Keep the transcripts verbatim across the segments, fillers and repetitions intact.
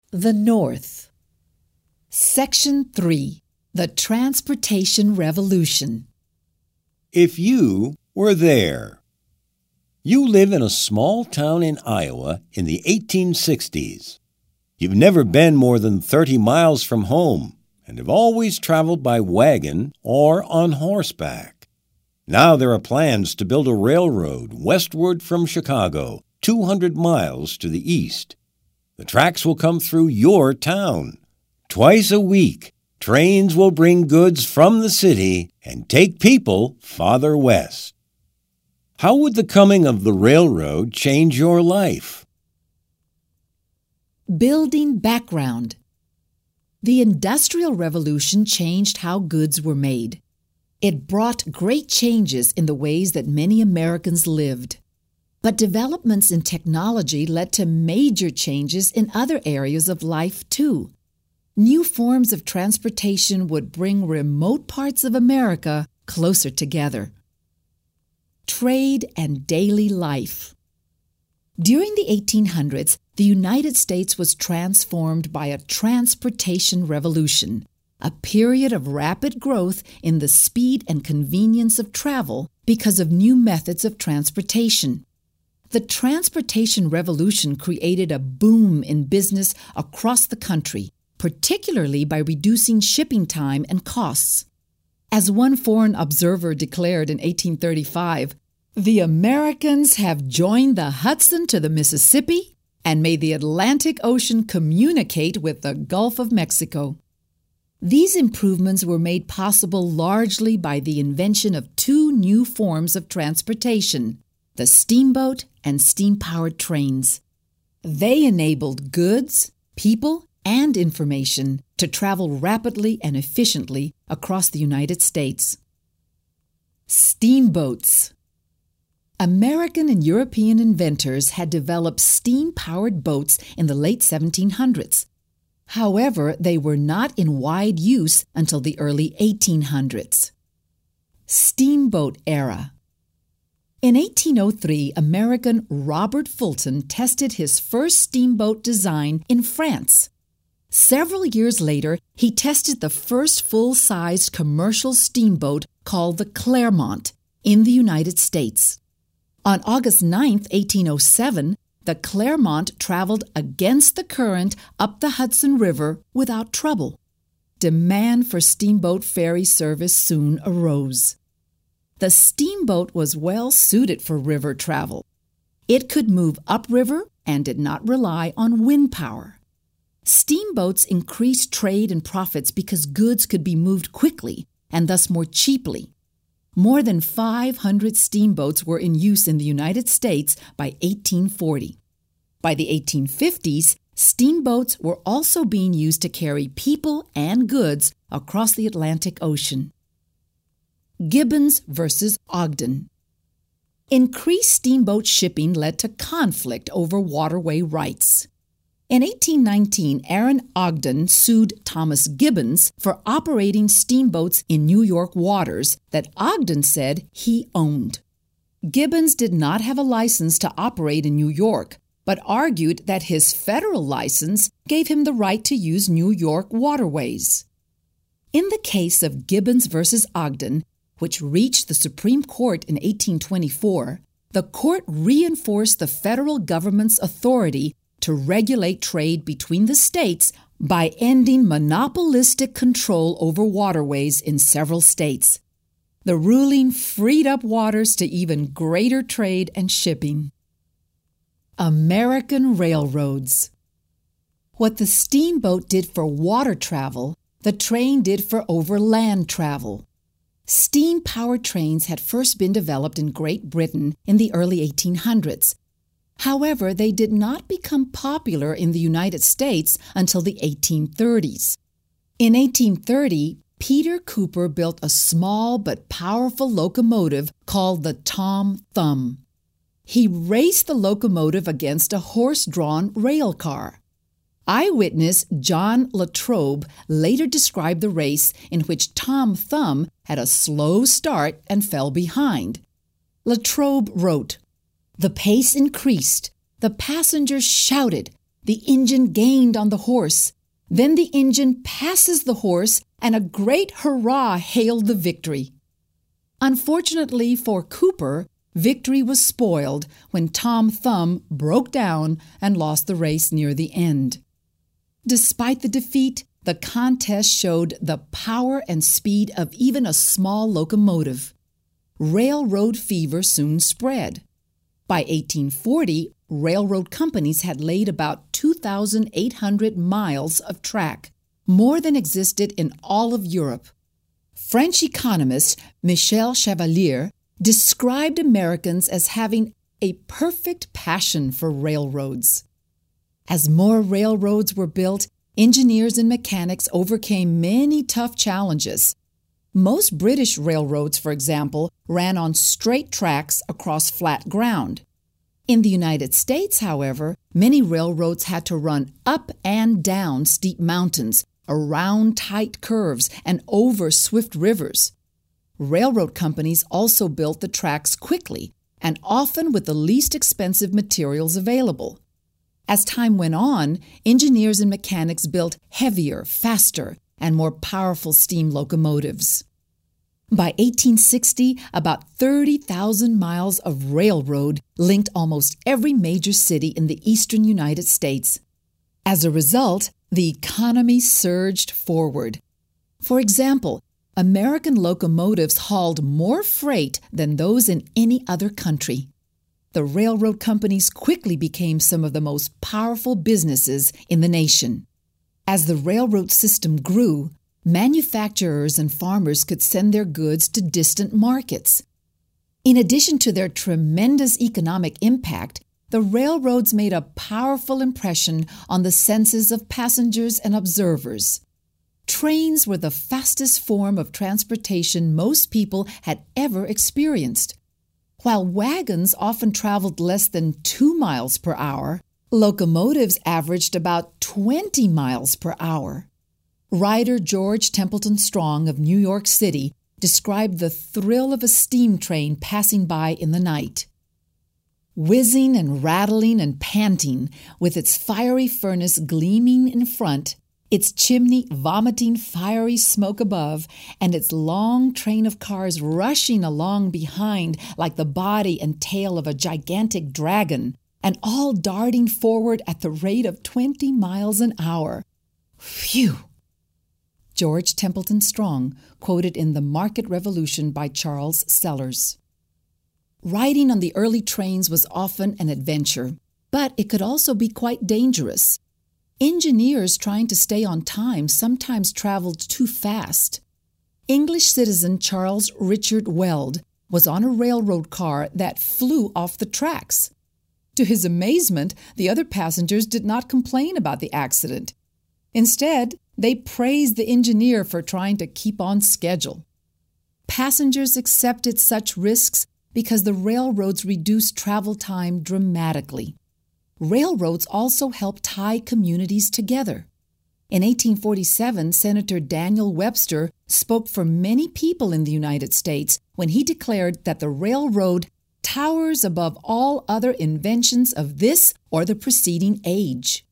The North. Section three. The Transportation Revolution. If you were there. You live in a small town in Iowa in the eighteen sixties. You've never been more than thirty miles from home and have always traveled by wagon or on horseback. Now there are plans to build a railroad westward from Chicago, two hundred miles to the east. The tracks will come through your town. Twice a week, trains will bring goods from the city and take people farther west. How would the coming of the railroad change your life? Building background. The Industrial Revolution changed how goods were made. It brought great changes in the ways that many Americans lived. But developments in technology led to major changes in other areas of life, too. New forms of transportation would bring remote parts of America closer together. Trade and daily life. During the eighteen hundreds, the United States was transformed by a transportation revolution, a period of rapid growth in the speed and convenience of travel because of new methods of transportation. The transportation revolution created a boom in business across the country, particularly by reducing shipping time and costs. As one foreign observer declared in eighteen thirty-five, "The Americans have joined the Hudson to the Mississippi and made the Atlantic Ocean communicate with the Gulf of Mexico." These improvements were made possible largely by the invention of two new forms of transportation, the steamboat and steam-powered trains. They enabled goods, people, and information to travel rapidly and efficiently across the United States. Steamboats. American and European inventors had developed steam-powered boats in the late seventeen hundreds. However, they were not in wide use until the early eighteen hundreds. Steamboat era. In eighteen oh three, American Robert Fulton tested his first steamboat design in France. Several years later, he tested the first full-sized commercial steamboat called the Clermont in the United States. On August ninth, eighteen oh seven, the Clermont traveled against the current up the Hudson River without trouble. Demand for steamboat ferry service soon arose. The steamboat was well suited for river travel. It could move upriver and did not rely on wind power. Steamboats increased trade and profits because goods could be moved quickly and thus more cheaply. More than five hundred steamboats were in use in the United States by eighteen forty. By the eighteen fifties, steamboats were also being used to carry people and goods across the Atlantic Ocean. Gibbons versus Ogden. Increased steamboat shipping led to conflict over waterway rights. In eighteen nineteen, Aaron Ogden sued Thomas Gibbons for operating steamboats in New York waters that Ogden said he owned. Gibbons did not have a license to operate in New York, but argued that his federal license gave him the right to use New York waterways. In the case of Gibbons versus Ogden, which reached the Supreme Court in eighteen twenty-four, the court reinforced the federal government's authority to regulate trade between the states by ending monopolistic control over waterways in several states. The ruling freed up waters to even greater trade and shipping. American railroads. What the steamboat did for water travel, the train did for overland travel. Steam-powered trains had first been developed in Great Britain in the early eighteen hundreds. However, they did not become popular in the United States until the eighteen thirties. In eighteen thirty, Peter Cooper built a small but powerful locomotive called the Tom Thumb. He raced the locomotive against a horse-drawn rail car. Eyewitness John Latrobe later described the race in which Tom Thumb had a slow start and fell behind. Latrobe wrote, "The pace increased. The passengers shouted. The engine gained on the horse. Then the engine passes the horse, and a great hurrah hailed the victory. Unfortunately for Cooper, victory was spoiled when Tom Thumb broke down and lost the race near the end. Despite the defeat, the contest showed the power and speed of even a small locomotive. Railroad fever soon spread. By eighteen forty, railroad companies had laid about two thousand eight hundred miles of track, more than existed in all of Europe. French economist Michel Chevalier described Americans as having a perfect passion for railroads. As more railroads were built, engineers and mechanics overcame many tough challenges. Most British railroads, for example, ran on straight tracks across flat ground. In the United States, however, many railroads had to run up and down steep mountains, around tight curves, and over swift rivers. Railroad companies also built the tracks quickly and often with the least expensive materials available. As time went on, engineers and mechanics built heavier, faster, and more powerful steam locomotives. By eighteen sixty, about thirty thousand miles of railroad linked almost every major city in the eastern United States. As a result, the economy surged forward. For example, American locomotives hauled more freight than those in any other country. The railroad companies quickly became some of the most powerful businesses in the nation. As the railroad system grew, manufacturers and farmers could send their goods to distant markets. In addition to their tremendous economic impact, the railroads made a powerful impression on the senses of passengers and observers. Trains were the fastest form of transportation most people had ever experienced. While wagons often traveled less than two miles per hour, locomotives averaged about twenty miles per hour. Writer George Templeton Strong of New York City described the thrill of a steam train passing by in the night. Whizzing and rattling and panting, with its fiery furnace gleaming in front, its chimney vomiting fiery smoke above, and its long train of cars rushing along behind like the body and tail of a gigantic dragon, and all darting forward at the rate of twenty miles an hour. Phew! George Templeton Strong, quoted in The Market Revolution by Charles Sellers. Riding on the early trains was often an adventure, but it could also be quite dangerous. Engineers trying to stay on time sometimes traveled too fast. English citizen Charles Richard Weld was on a railroad car that flew off the tracks. To his amazement, the other passengers did not complain about the accident. Instead, they praised the engineer for trying to keep on schedule. Passengers accepted such risks because the railroads reduced travel time dramatically. Railroads also helped tie communities together. In eighteen forty-seven, Senator Daniel Webster spoke for many people in the United States when he declared that the railroad towers above all other inventions of this or the preceding age.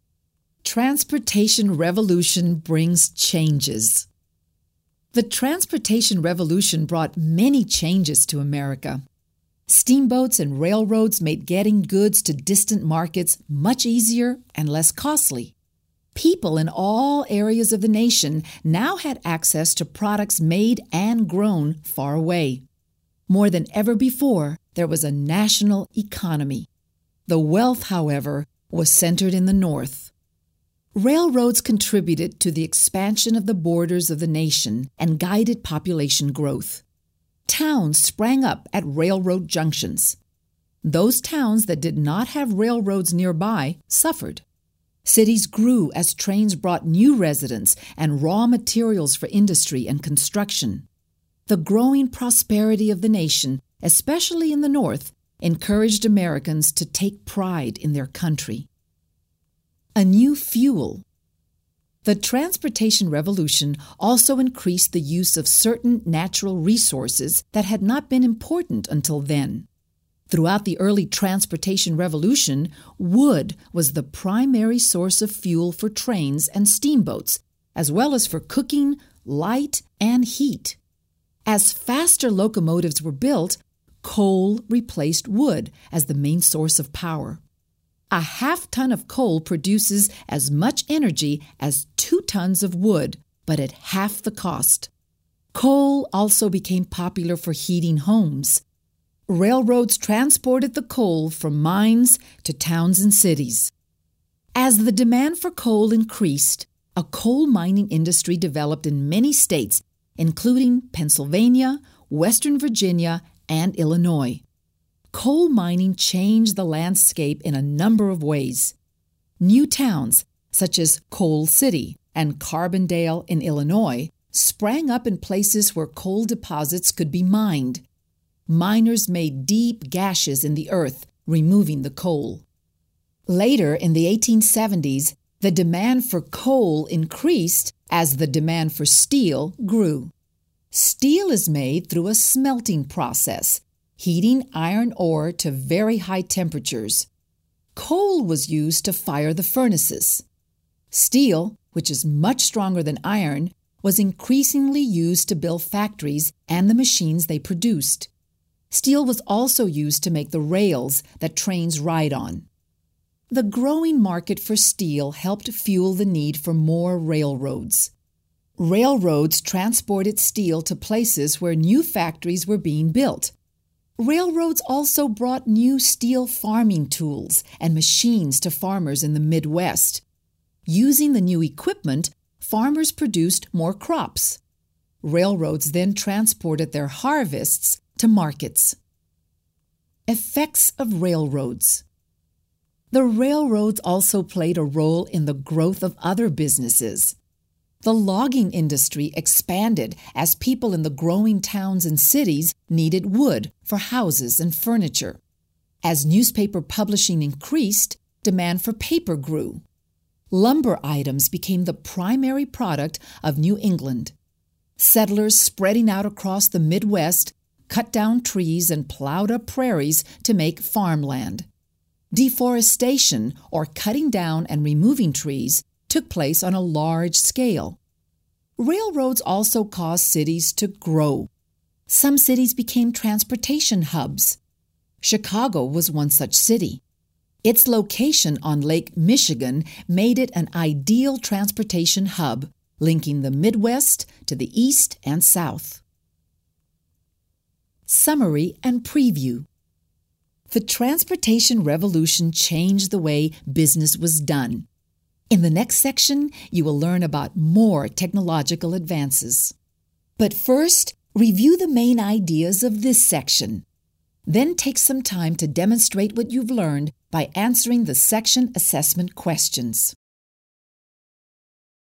Transportation revolution brings changes. The transportation revolution brought many changes to America. Steamboats and railroads made getting goods to distant markets much easier and less costly. People in all areas of the nation now had access to products made and grown far away. More than ever before, there was a national economy. The wealth, however, was centered in the North. Railroads contributed to the expansion of the borders of the nation and guided population growth. Towns sprang up at railroad junctions. Those towns that did not have railroads nearby suffered. Cities grew as trains brought new residents and raw materials for industry and construction. The growing prosperity of the nation, especially in the North, encouraged Americans to take pride in their country. A new fuel. The transportation revolution also increased the use of certain natural resources that had not been important until then. Throughout the early transportation revolution, wood was the primary source of fuel for trains and steamboats, as well as for cooking, light, and heat. As faster locomotives were built, coal replaced wood as the main source of power. A half ton of coal produces as much energy as two tons of wood, but at half the cost. Coal also became popular for heating homes. Railroads transported the coal from mines to towns and cities. As the demand for coal increased, a coal mining industry developed in many states, including Pennsylvania, Western Virginia, and Illinois. Coal mining changed the landscape in a number of ways. New towns, such as Coal City and Carbondale in Illinois, sprang up in places where coal deposits could be mined. Miners made deep gashes in the earth, removing the coal. Later, in the eighteen seventies, the demand for coal increased as the demand for steel grew. Steel is made through a smelting process, heating iron ore to very high temperatures. Coal was used to fire the furnaces. Steel, which is much stronger than iron, was increasingly used to build factories and the machines they produced. Steel was also used to make the rails that trains ride on. The growing market for steel helped fuel the need for more railroads. Railroads transported steel to places where new factories were being built. Railroads also brought new steel farming tools and machines to farmers in the Midwest. Using the new equipment, farmers produced more crops. Railroads then transported their harvests to markets. Effects of railroads. The railroads also played a role in the growth of other businesses. The logging industry expanded as people in the growing towns and cities needed wood for houses and furniture. As newspaper publishing increased, demand for paper grew. Lumber items became the primary product of New England. Settlers spreading out across the Midwest cut down trees and plowed up prairies to make farmland. Deforestation, or cutting down and removing trees, took place on a large scale. Railroads also caused cities to grow. Some cities became transportation hubs. Chicago was one such city. Its location on Lake Michigan made it an ideal transportation hub, linking the Midwest to the East and South. Summary and preview. The transportation revolution changed the way business was done. In the next section, you will learn about more technological advances. But first, review the main ideas of this section. Then take some time to demonstrate what you've learned by answering the section assessment questions.